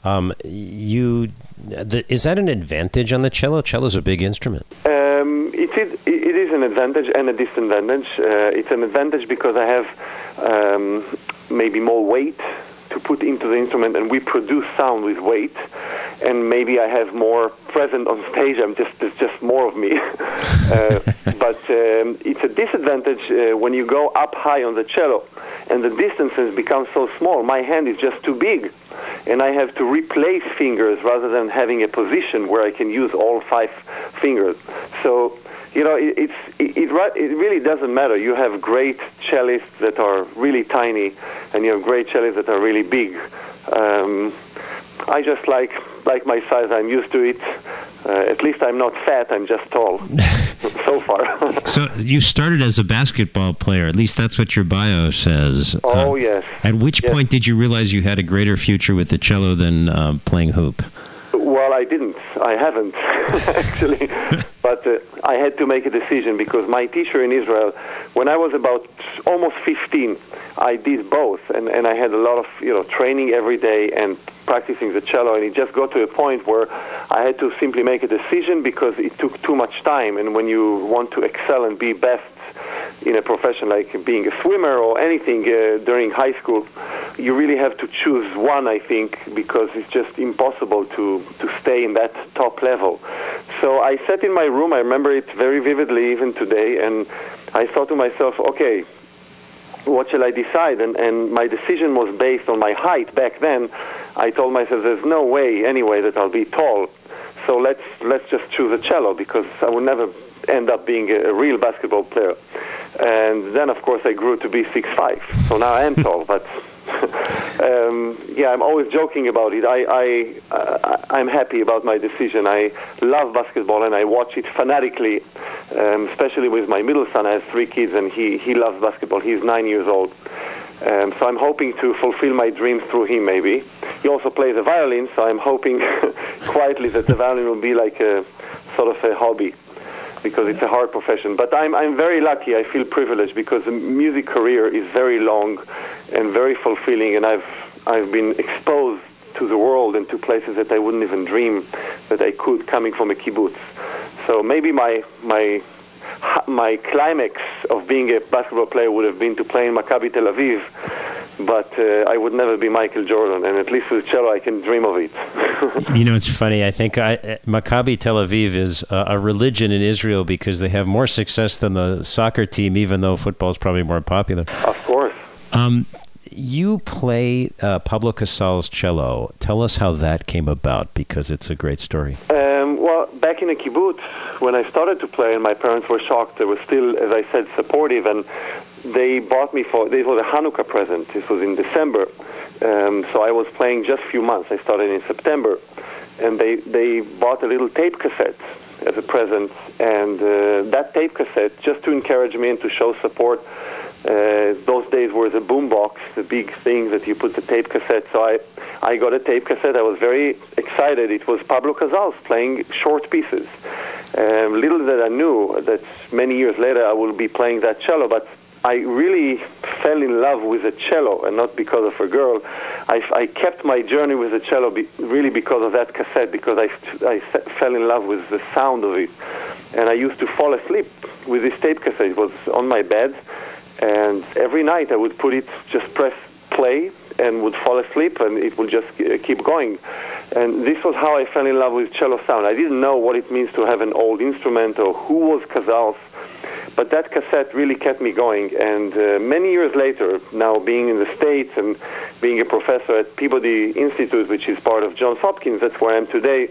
D: Is that an advantage on the cello? Cello's a big instrument.
I: It is an advantage and a disadvantage. It's an advantage because I have maybe more weight to put into the instrument, and we produce sound with weight. And maybe I have more present on stage. There's just more of me. But it's a disadvantage when you go up high on the cello, and the distances become so small. My hand is just too big, and I have to replace fingers rather than having a position where I can use all 5 fingers. So, it really doesn't matter. You have great cellists that are really tiny, and you have great cellists that are really big. I just like my size. I'm used to it. At least I'm not fat. I'm just tall. So far.
D: So you started as a basketball player. At least that's what your bio says.
I: Oh, yes.
D: At which point did you realize you had a greater future with the cello than playing hoop?
I: Well, I didn't. I haven't, actually. But I had to make a decision because my teacher in Israel, when I was about almost 15, I did both. And I had a lot of training every day and practicing the cello. And it just got to a point where I had to simply make a decision because it took too much time. And when you want to excel and be best in a profession like being a swimmer or anything during high school, you really have to choose one, I think, because it's just impossible to stay in that top level. So I sat in my room, I remember it very vividly even today, and I thought to myself, okay, what shall I decide? And my decision was based on my height back then. I told myself there's no way anyway that I'll be tall, so let's just choose a cello because I will never end up being a real basketball player. And then, of course, I grew to be 6'5", so now I am tall. But I'm always joking about it. I'm happy about my decision. I love basketball and I watch it fanatically, especially with my middle son. I have 3 kids and he loves basketball. He's 9 years old. So I'm hoping to fulfill my dreams through him, maybe. He also plays the violin, so I'm hoping quietly that the violin will be like a sort of a hobby, because it's a hard profession. But I'm very lucky. I feel privileged because the music career is very long and very fulfilling, and I've been exposed to the world and to places that I wouldn't even dream that I could, coming from a kibbutz. So maybe my my climax of being a basketball player would have been to play in Maccabi Tel Aviv, but I would never be Michael Jordan, and at least with cello I can dream of it.
D: It's funny. I think Maccabi Tel Aviv is a religion in Israel because they have more success than the soccer team, even though football is probably more popular.
I: Of course.
D: You play Pablo Casal's cello. Tell us how that came about, because it's a great story.
I: Well, back in the kibbutz, when I started to play, and my parents were shocked, they were still, as I said, supportive, and they bought me this was a Hanukkah present. This was in December. So I was playing just a few months. I started in September. And they bought a little tape cassette as a present. And that tape cassette, just to encourage me and to show support, those days were the boombox, the big thing that you put the tape cassette. So I got a tape cassette. I was very excited. It was Pablo Casals playing short pieces. Little that I knew that many years later I will be playing that cello, but I really fell in love with the cello, and not because of a girl. I kept my journey with the cello really because of that cassette, because I fell in love with the sound of it. And I used to fall asleep with this tape cassette. It was on my bed, and every night I would put it, just press play, and would fall asleep, and it would just keep going. And this was how I fell in love with cello sound. I didn't know what it means to have an old instrument or who was Casals, but that cassette really kept me going. And many years later, now being in the States and being a professor at Peabody Institute, which is part of Johns Hopkins, that's where I am today,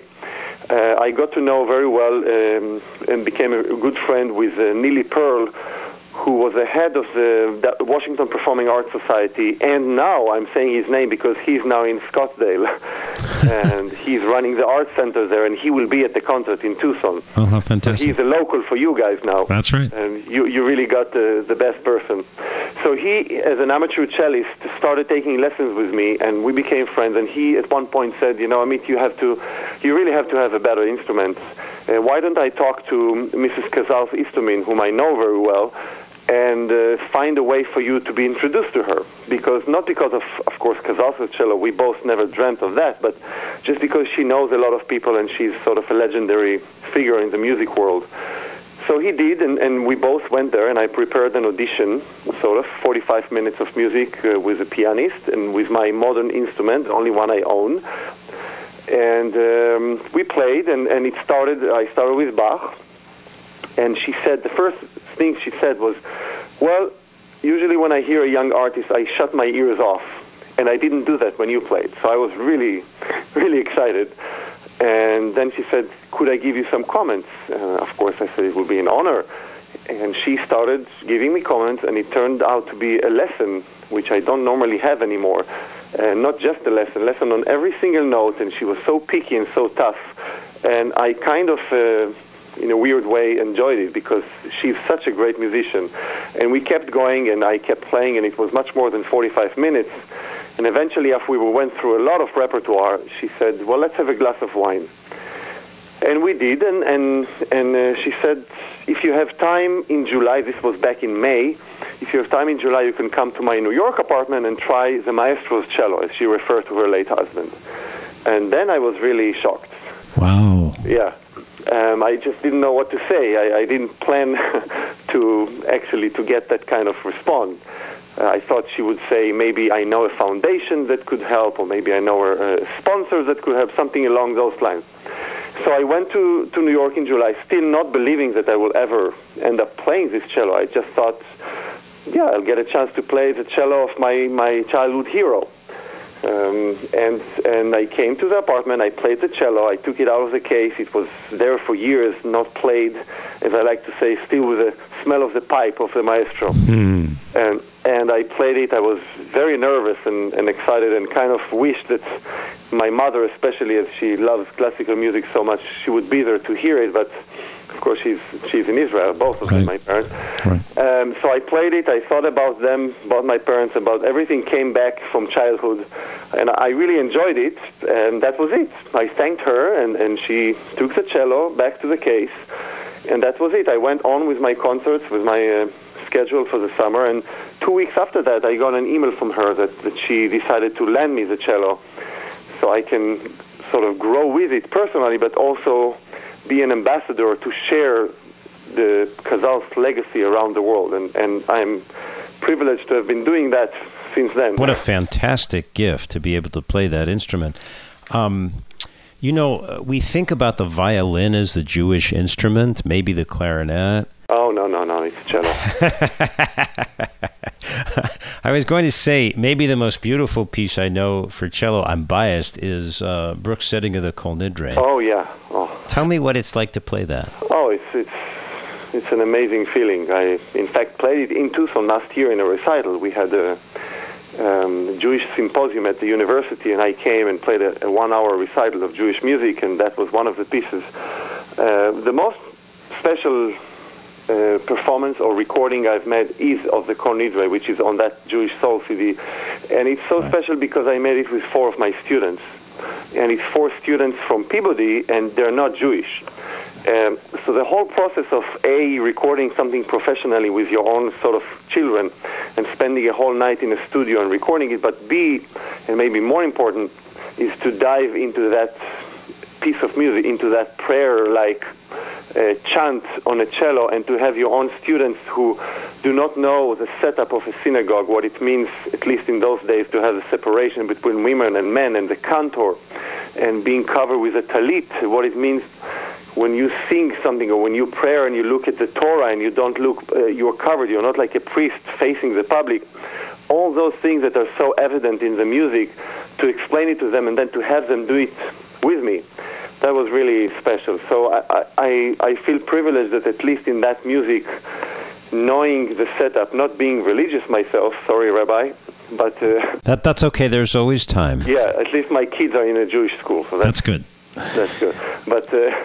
I: I got to know very well and became a good friend with Neely Pearl, who was the head of the Washington Performing Arts Society, and now I'm saying his name because he's now in Scottsdale, and he's running the art center there, and he will be at the concert in Tucson.
R: Oh, how fantastic.
I: So he's a local for you guys now.
R: That's right.
I: And you really got the best person. So he, as an amateur cellist, started taking lessons with me, and we became friends, and he at one point said, Amit, you really have to have a better instrument. Why don't I talk to Mrs. Casals Istomin, whom I know very well, and find a way for you to be introduced to her? Not because of course, Casals' cello, we both never dreamt of that, but just because she knows a lot of people and she's sort of a legendary figure in the music world. So he did, and we both went there, and I prepared an audition, sort of 45 minutes of music with a pianist and with my modern instrument, only one I own. And we played, and I started with Bach, and she said, the first thing she said was, well, usually when I hear a young artist, I shut my ears off, and I didn't do that when you played, so I was really, really excited. And then she said, could I give you some comments? Of course, I said it would be an honor. And she started giving me comments, and it turned out to be a lesson, which I don't normally have anymore. Not just a lesson on every single note, and she was so picky and so tough. And I kind of, in a weird way, enjoyed it, because she's such a great musician. And we kept going, and I kept playing, and it was much more than 45 minutes. And eventually, after we went through a lot of repertoire, she said, well, let's have a glass of wine. And we did, and she said, if you have time in July, this was back in May, if you have time in July, you can come to my New York apartment and try the maestro's cello, as she referred to her late husband. And then I was really shocked.
R: Wow.
I: Yeah. I just didn't know what to say. I didn't plan to get that kind of response. I thought she would say, maybe I know a foundation that could help, or maybe I know sponsors that could help, something along those lines. So I went to New York in July, still not believing that I will ever end up playing this cello. I just thought, yeah, I'll get a chance to play the cello of my childhood hero. And I came to the apartment, I played the cello, I took it out of the case, it was there for years, not played, as I like to say, still with the smell of the pipe of the maestro. And I played it. I was very nervous and excited, and kind of wished that my mother, especially as she loves classical music so much, she would be there to hear it, but of course she's in Israel, both of them, my parents.
R: Right.
I: So I played it, I thought about them, about my parents, about everything came back from childhood, and I really enjoyed it, and that was it. I thanked her, and she took the cello back to the case, and that was it. I went on with my concerts, with my schedule for the summer, and 2 weeks after that I got an email from her that she decided to lend me the cello so I can sort of grow with it personally, but also be an ambassador to share the Chazal's legacy around the world, and I'm privileged to have been doing that since then.
D: What a fantastic gift to be able to play that instrument. We think about the violin as the Jewish instrument, maybe the clarinet.
I: Oh, no, it's cello.
D: I was going to say, maybe the most beautiful piece I know for cello, I'm biased, is Bruch's setting of the Kol Nidre.
I: Oh, yeah. Oh.
D: Tell me what it's like to play that.
I: Oh, it's an amazing feeling. I, in fact, played it in Tucson last year in a recital. We had a Jewish symposium at the university, and I came and played a 1-hour recital of Jewish music, and that was one of the pieces. The most special performance or recording I've made is of the Kol Nidre, which is on that Jewish Soul CD. And it's so special because I made it with 4 of my students. And it's 4 students from Peabody, and they're not Jewish. So the whole process of A, recording something professionally with your own sort of children and spending a whole night in a studio and recording it, but B, and maybe more important, is to dive into that piece of music, into that prayer-like chant on a cello, and to have your own students who do not know the setup of a synagogue, what it means, at least in those days, to have a separation between women and men, and the cantor, and being covered with a talit, what it means when you sing something or when you pray and you look at the Torah and you don't look, you're covered, you're not like a priest facing the public. All those things that are so evident in the music, to explain it to them and then to have them do it with me, that was really special. So I feel privileged that at least in that music, knowing the setup, not being religious myself, sorry, Rabbi, but...
D: That's okay, there's always time.
I: Yeah, at least my kids are in a Jewish school. So
D: that's good.
I: That's good. But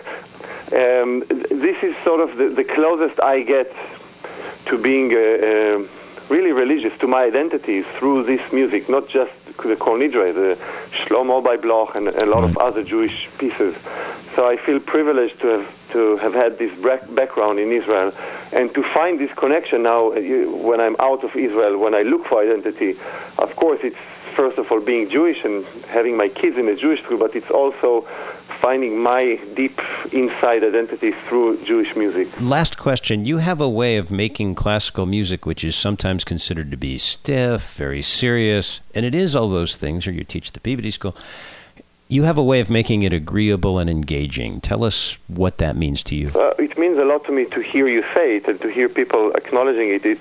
I: this is sort of the closest I get to being really religious, to my identity, through this music, not just the Kol Nidre, the Shlomo by Bloch, and a lot of other Jewish pieces. So I feel privileged to have had this background in Israel, and to find this connection now when I'm out of Israel, when I look for identity. Of course, it's first of all being Jewish and having my kids in a Jewish school, but it's also finding my deep inside identity through Jewish music.
D: Last question. You have a way of making classical music which is sometimes considered to be stiff, very serious, and it is all those things, or you teach the Peabody School. You have a way of making it agreeable and engaging. Tell us what that means to you.
I: It means a lot to me to hear you say it and to hear people acknowledging it.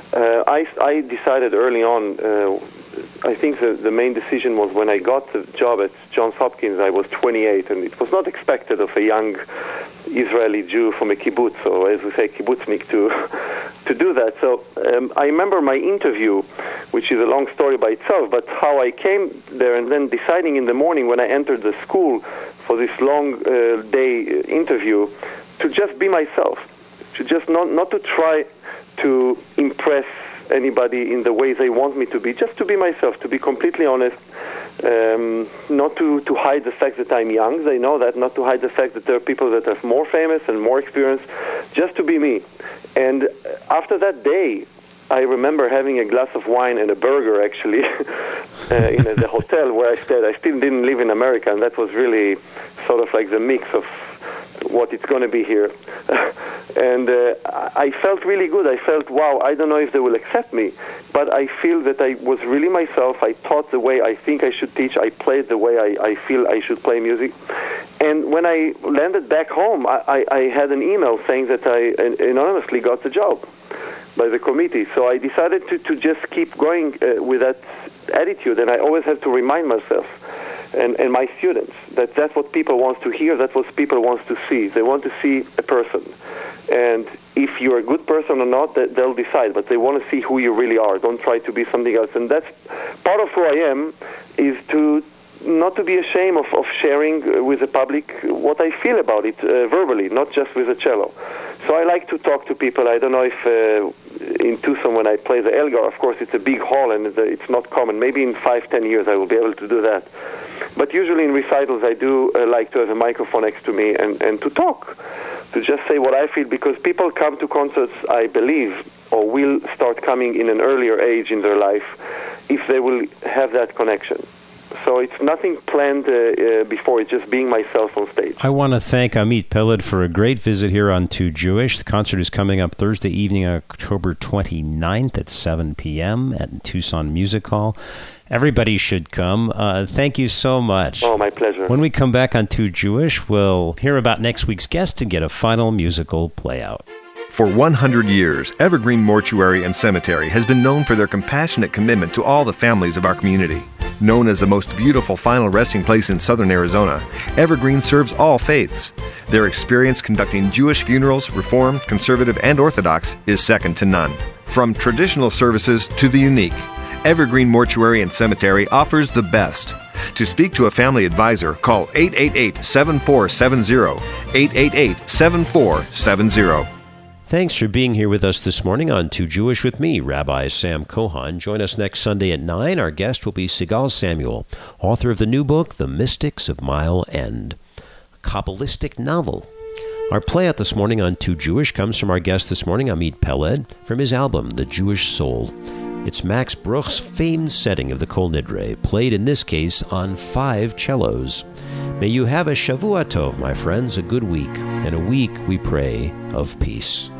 I: I decided early on, I think the main decision was when I got the job at Johns Hopkins. I was 28, and it was not expected of a young Israeli Jew from a kibbutz, or as we say, kibbutznik, to do that. So I remember my interview, which is a long story by itself, but how I came there and then deciding in the morning when I entered the school for this long day interview to just be myself, to just not to try to impress anybody in the way they want me to be, just to be myself, to be completely honest, not to hide the fact that I'm young, they know that, not to hide the fact that there are people that are more famous and more experienced, just to be me. And after that day, I remember having a glass of wine and a burger, actually, in the hotel where I stayed. I still didn't live in America, and that was really sort of like the mix of what it's going to be here. And I felt really good. I felt, wow, I don't know if they will accept me, but I feel that I was really myself. I taught the way I think I should teach. I played the way I feel I should play music. And when I landed back home, I had an email saying that I anonymously got the job by the committee. So I decided to just keep going with that attitude, and I always have to remind myself and my students that's what people want to hear, that's what people want to see. They want to see a person. And if you're a good person or not, they'll decide, but they want to see who you really are. Don't try to be something else. And that's part of who I am, is to not to be ashamed of sharing with the public what I feel about it verbally, not just with a cello. So I like to talk to people. I don't know if in Tucson when I play the Elgar, of course it's a big hall and it's not common. Maybe in 5-10 years I will be able to do that. But usually in recitals I do like to have a microphone next to me and to talk, to just say what I feel, because people come to concerts, I believe, or will start coming in an earlier age in their life if they will have that connection. So So it's nothing planned before. It's just being myself on stage.
D: I want to thank Amit Peled for a great visit here on Too Jewish. The concert is coming up Thursday evening, October 29th at 7 p.m. at Tucson Music Hall. Everybody should come. Thank you so much.
I: Oh, my pleasure.
D: When we come back on Too Jewish, we'll hear about next week's guest and get a final musical playout.
N: For 100 years, Evergreen Mortuary and Cemetery has been known for their compassionate commitment to all the families of our community. Known as the most beautiful final resting place in southern Arizona, Evergreen serves all faiths. Their experience conducting Jewish funerals, Reformed, Conservative, and Orthodox, is second to none. From traditional services to the unique, Evergreen Mortuary and Cemetery offers the best. To speak to a family advisor, call 888-7470, 888-7470.
D: Thanks for being here with us this morning on Too Jewish with me, Rabbi Sam Kohan. Join us next Sunday at 9. Our guest will be Sigal Samuel, author of the new book, The Mystics of Mile End, a Kabbalistic novel. Our playout this morning on Too Jewish comes from our guest this morning, Amit Peled, from his album, The Jewish Soul. It's Max Bruch's famed setting of the Kol Nidre, played in this case on 5 cellos. May you have a Shavua Tov, my friends, a good week, and a week, we pray, of peace.